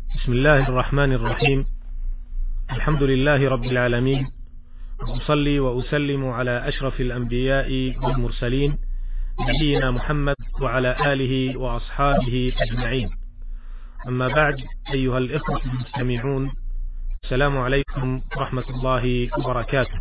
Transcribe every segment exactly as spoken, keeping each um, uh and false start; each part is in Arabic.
بسم الله الرحمن الرحيم. الحمد لله رب العالمين، وأصلي وأسلم على أشرف الأنبياء والمرسلين نبينا محمد وعلى آله وأصحابه أجمعين. أما بعد، أيها الإخوة المستمعون، السلام عليكم ورحمة الله وبركاته.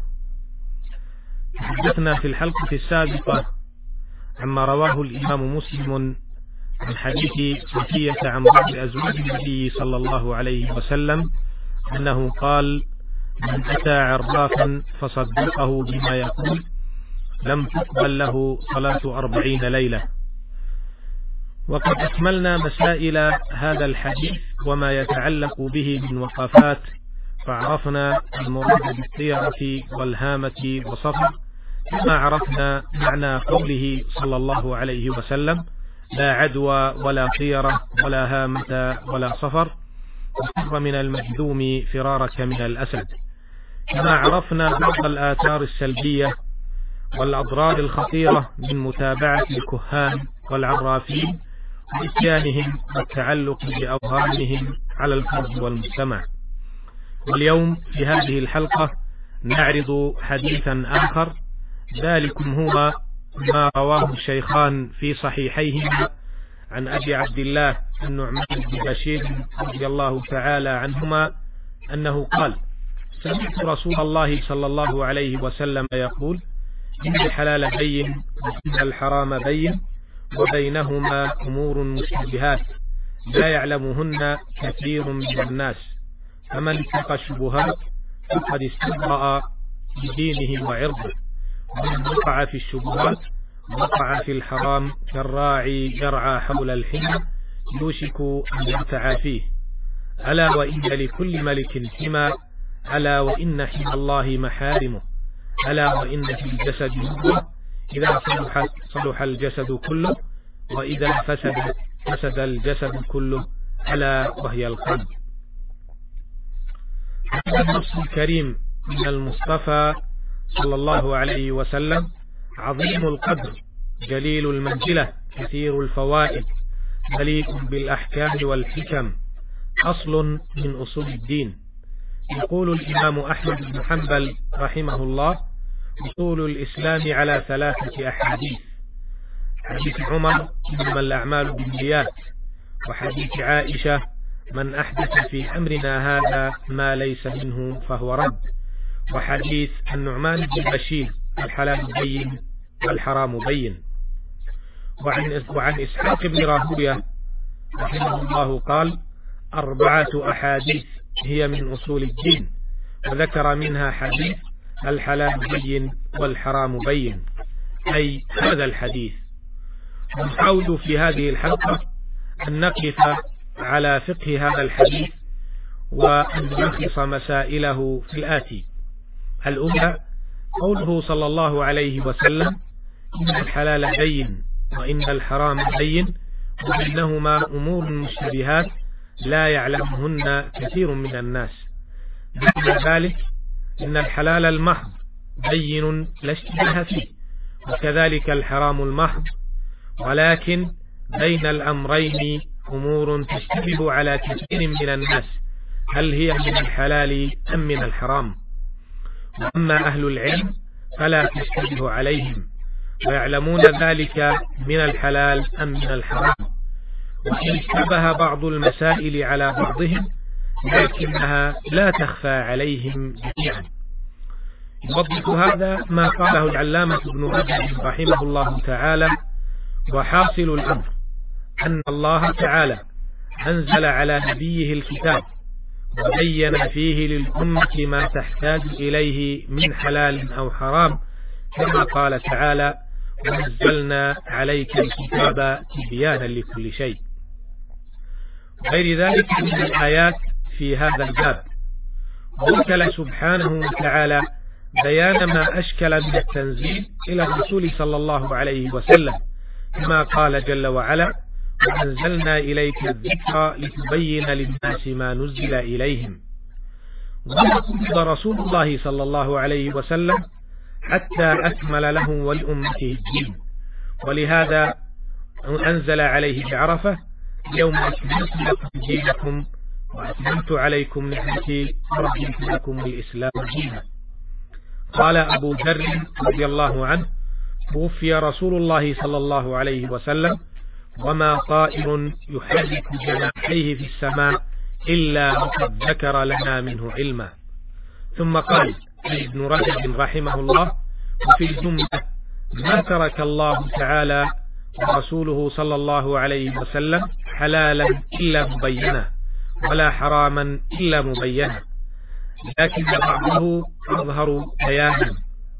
تحدثنا في الحلقة السابقة عما رواه الإمام مسلم عن حديث صفية عن بعض أزواج النبي صلى الله عليه وسلم أنه قال: من أتى عرافا فصدقه بما يقول لم تقبل له صلاة أربعين ليلة. وقد أكملنا مسائل هذا الحديث وما يتعلق به من وقفات، فعرفنا المراد بالطيرة والهامة وصفر، كما عرفنا معنى قوله صلى الله عليه وسلم: لا عدوى ولا طيرة ولا هامة ولا صفر، وفر من المجذوم فرارك من الأسد. كما عرفنا بعض الآثار السلبية والأضرار الخطيرة من متابعة الكهان والعرافين وإتيانهم والتعلق بأوهامهم على الفرد والمجتمع. واليوم في هذه الحلقة نعرض حديثا آخر، ذلكم هو ما رواه الشيخان في صحيحيهما عن أبي عبد الله النعمان بن بشير رضي الله تعالى عنهما أنه قال: سمعت رسول الله صلى الله عليه وسلم يقول: إن الحلال بين وإن الحرام بين وبينهما أمور مشتبهات لا يعلمهن كثير من الناس، فمن اتقى الشبهات فقد استبرأ بدينه وعرضه، ومن وقع في الشبهات وقع في الحرام كالراعي يرعى حول الحمى يوشك أن يرتعى فيه. ألا وإن لكل ملك حمى، ألا وإن حمى الله محارمه، ألا وإن في الجسد مضغة إذا صلحت صلح الجسد كله، وإذا فسد فسد الجسد كله، ألا وهي القلب. هذا النص الكريم من المصطفى صلى الله عليه وسلم عظيم القدر، جليل المنزلة، كثير الفوائد، مليء بالأحكام والحكم، أصل من أصول الدين. يقول الإمام أحمد بن حنبل رحمه الله: أصول الإسلام على ثلاثة أحاديث: حديث عمر: إنما الأعمال بالنيات، وحديث عائشة: من أحدث في أمرنا هذا ما ليس منه فهو رد، وحديث النعمان بن بشير: الحلال بين والحرام بين. وعن, وعن إسحاق بن راهوية رحمه الله قال: أربعة أحاديث هي من أصول الدين، وذكر منها حديث الحلال بين والحرام بين، أي هذا الحديث. ونحاول في هذه الحلقة أن نقف على فقه هذا الحديث وأن نلخص مسائله في الآتي: الأولى، قوله صلى الله عليه وسلم: إن الحلال بين وإن الحرام بين وبينهما أمور مشتبهات لا يعلمهن كثير من الناس. معنى ذلك إن الحلال المحض بين لا اشتباه فيه، وكذلك الحرام المحض، ولكن بين الأمرين أمور تشتبه على كثير من الناس، هل هي من الحلال أم من الحرام؟ وأما أهل العلم فلا تشتبه عليهم، ويعلمون ذلك من الحلال أم من الحرام، وإن اشتبه بعض المسائل على بعضهم لكنها لا تخفى عليهم جميعا. يوضح هذا ما قاله العلامة ابن رجب رحمه الله تعالى: وحاصل الأمر أن الله تعالى أنزل على نبيه الكتاب وبين فيه للأمة ما تحتاج إليه من حلال أو حرام، كما قال تعالى: ونزلنا عليك الكتاب تبيانا لكل شيء، وغير ذلك من الآيات في هذا الباب. ووكل سبحانه وتعالى بيان ما أشكل من التنزيل إلى الرسول صلى الله عليه وسلم، كما قال جل وعلا: وأنزلنا إليك الذكر لتبين للناس ما نزل إليهم. وقبض رسول الله صلى الله عليه وسلم حتى أكمل له ولأمته الدين، ولهذا أنزل عليه بعرفة: يوم أكملت لكم دينكم وأتممت عليكم نعمتي ورضيت لكم الإسلام دينا. قال أبو ذر رضي الله عنه: توفي رسول الله صلى الله عليه وسلم وما طائر يحرك جناحيه في السماء إلا وقد ذكر لنا منه علما. ثم قال ابن رجب رحمه الله: وفي الجملة ما ترك الله تعالى ورسوله صلى الله عليه وسلم حلالا إلا مبينا ولا حراما إلا مبينا، لكن بعضه أظهر بيانا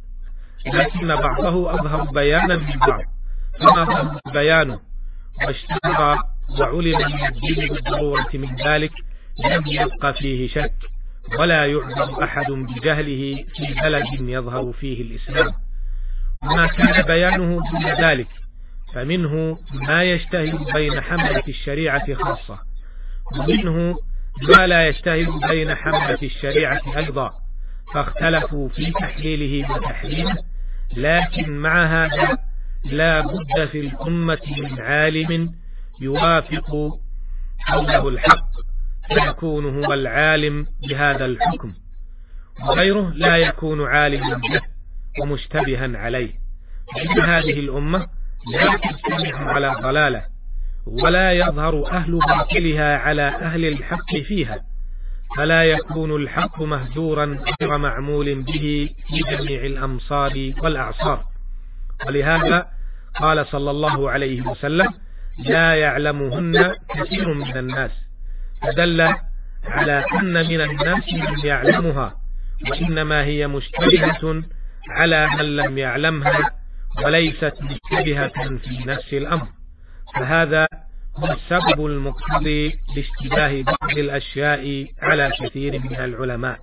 لكن بعضه أظهر بيانا من بعض، فما ظهر بيانه واشتهر وعلم من الدين بالضرورة من ذلك لم يبق فيه شك، ولا يعذر أحد بجهله في بلد يظهر فيه الإسلام. وما كان بيانه دون ذلك فمنه ما يشتهر بين حملة الشريعة خاصة، ومنه ما لا يشتهر بين حملة الشريعة أيضا، فاختلفوا في تحليله وتحريمه. لكن مع هذا لا بد في الأمة من عالم يوافق قوله الحق فيكون هو العالم بهذا الحكم، وغيره لا يكون عالما به ومشتبها عليه، فإن هذه الأمة لا تجتمع على ضلالة، ولا يظهر أهل باطلها على أهل الحق فيها، فلا يكون الحق مهجورا غير معمول به في جميع الأمصار والأعصار. ولهذا قال صلى الله عليه وسلم: لا يعلمهن كثير من الناس، فدل على أن من الناس من يعلمها، وإنما هي مشتبهة على من لم يعلمها، وليست مشتبهة في نفس الأمر. فهذا هو السبب المقتضي لاشتباه بعض الأشياء على كثير من العلماء.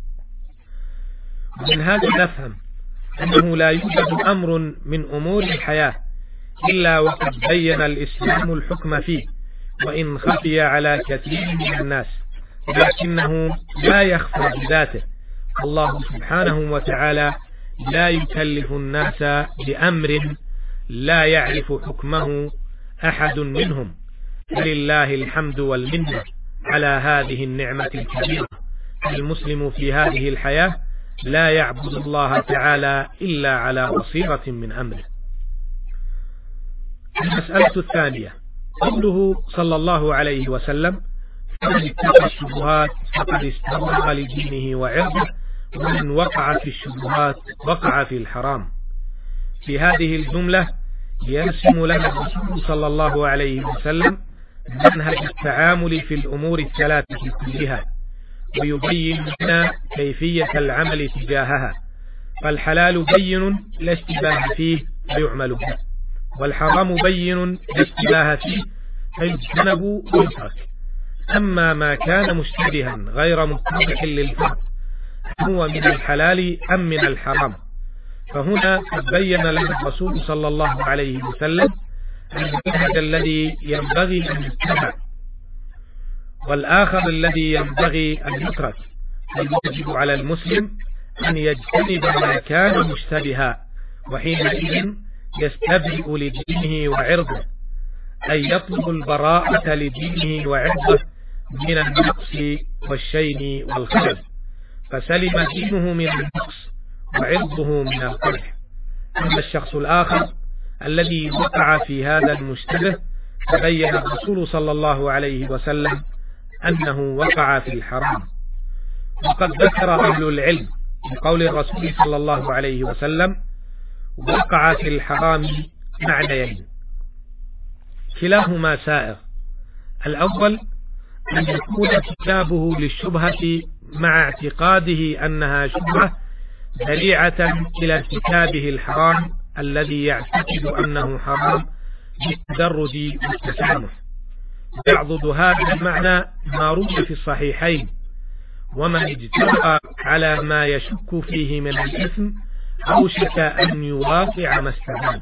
ومن هذا نفهم أنه لا يوجد أمر من أمور الحياة إلا وقد بين الإسلام الحكم فيه، وإن خفي على كثير من الناس، لكنه لا يخفى بذاته. الله سبحانه وتعالى لا يكلف الناس بأمر لا يعرف حكمه أحد منهم، فلله الحمد والمنة على هذه النعمة الكبيرة. المسلم في هذه الحياة لا يعبد الله تعالى إلا على بصيرة من أمره. المسألة الثانية قوله صلى الله عليه وسلم: فمن اتقى الشبهات فقد استبرأ لدينه وعرضه، ومن وقع في الشبهات وقع في الحرام. في هذه الجملة يرسم لنا الرسول صلى الله عليه وسلم منهج التعامل في الأمور الثلاثة كلها، ويبين لنا كيفية العمل تجاهها. فالحلال بين لا اشتباه فيه فيعمل به، والحرام بين لا اشتباه فيه فيجتنب ويترك. أما ما كان مشتبها غير متضح للفرد هو من الحلال أم من الحرام، فهنا قد بين لنا الرسول صلى الله عليه وسلم المنهج الذي ينبغي أن يتبع، والآخر الذي ينبغي أن يترك. فالواجب على المسلم أن يجتنب ما كان مشتبها، وحينئذ يستبرئ لدينه وعرضه، أي يطلب البراءة لدينه وعرضه من النقص والشين والخلل، فسلم دينه من النقص وعرضه من القدح. أما الشخص الآخر الذي وقع في هذا المشتبه فبين الرسول صلى الله عليه وسلم أنه وقع في الحرام. وقد ذكر أهل العلم بقول الرسول صلى الله عليه وسلم: وقع في الحرام معنيين كلاهما سائغ. الأول أن يكون ارتكابه للشبهة مع اعتقاده أنها شبهة ذريعة إلى ارتكابه الحرام الذي يعتقد أنه حرام بالتدرج والتسامح. يعضد هذا المعنى ما روي في الصحيحين: ومن اجترأ على ما يشك فيه من الإثم أوشك أن يواقع ما استبان.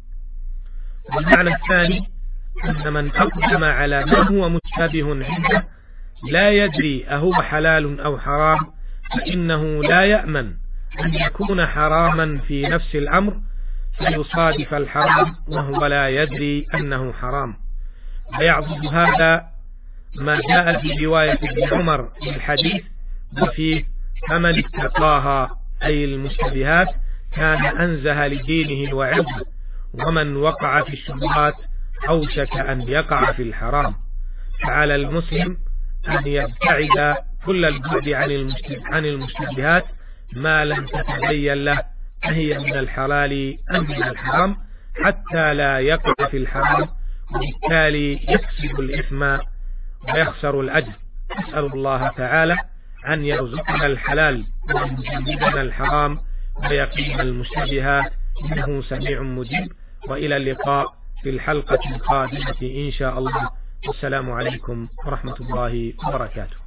والمعنى الثاني أن من أقدم على ما هو مشتبه عنده لا يدري أهو حلال أو حرام، فإنه لا يأمن أن يكون حراما في نفس الأمر فيصادف الحرام وهو لا يدري أنه حرام. ويعضد هذا ما جاء في رواية ابن عمر في الحديث وفيه فمن اتقاها أي المشتبهات كان أنزه لدينه وعرضه، ومن وقع في الشبهات أوشك أن يقع في الحرام. فعلى المسلم أن يبتعد كل البعد عن المشتبهات ما لم تتبين له أهي من الحلال أم من الحرام، حتى لا يقع في الحرام وبالتالي يكسب الإثم ويخسر الأجر. أسأل الله تعالى أن يرزقنا الحلال وأن يجنبنا الحرام ويقينا المشتبهات، إنه سميع مجيب. وإلى اللقاء في الحلقة القادمة إن شاء الله. والسلام عليكم ورحمة الله وبركاته.